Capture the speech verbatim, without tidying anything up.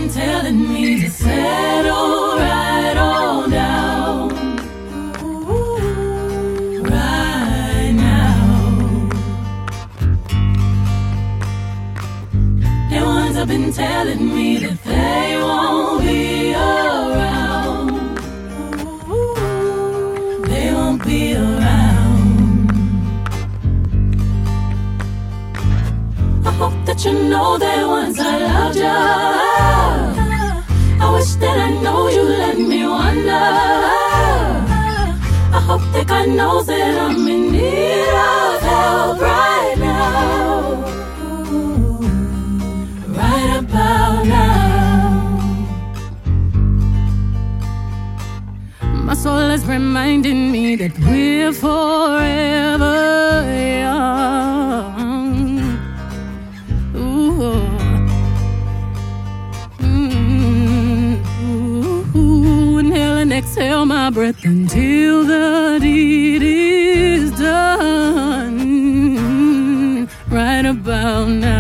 been telling me to settle right on down. Right now. The ones have been telling me that they won't be around. They won't be around. I hope that you know that once I loved you. I wish that I know you let me wonder. I hope that God knows that I'm in need of help right now. Right about now. My soul is reminding me that we're forever young. Ooh. Exhale my breath until the deed is done. Right about now.